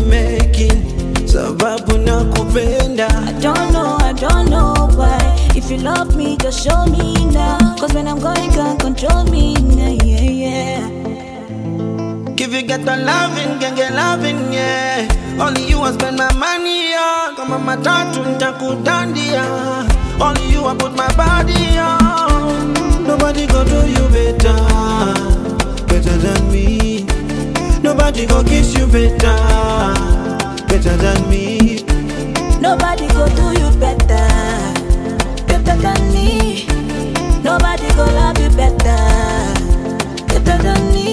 making, sababu nakupenda. I don't know why. If you love me, just show me now. Cause when I'm going, can't control me now, yeah. If you get the loving, can get loving, yeah. Only you I spend my money on. Kama matatu nitakudandia. Only you I put my body on. Nobody go do you better, better than me. Nobody go kiss you better, better than me. Nobody go do you better, better than me. Nobody go love you better, better than me.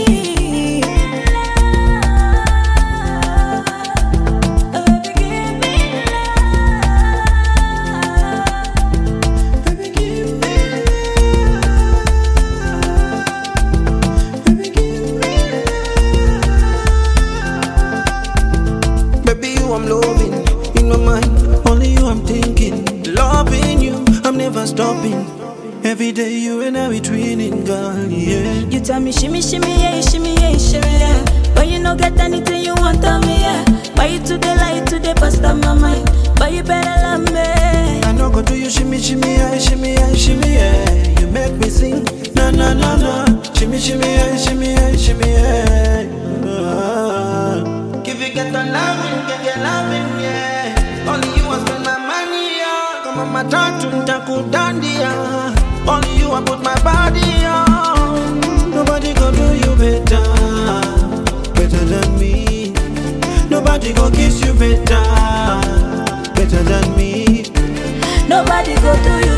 Baby, you I'm loving, in my mind, only you I'm thinking. Loving you, I'm never stopping. Every day you and I we twinning, girl, yeah. You tell me shimmy, shimmy, yeah, shimmy, yeah, shimmy, yeah. But you no get anything you want on me, yeah. Why you today lie today past on my mind? But you better love me. I no go do you shimmy, shimmy, yeah, shimmy, yeah, shimmy, yeah. You make me sing, na na na na. Shimmy, shimmy, yeah, shimmy, yeah, shimmy, yeah. If you get the loving, get loving, yeah. Only you I spend my money on. Kama matatu nitakudandia. Only you I put my body on. Nobody go do you better, better than me. Nobody go kiss you better, better than me. Nobody go do you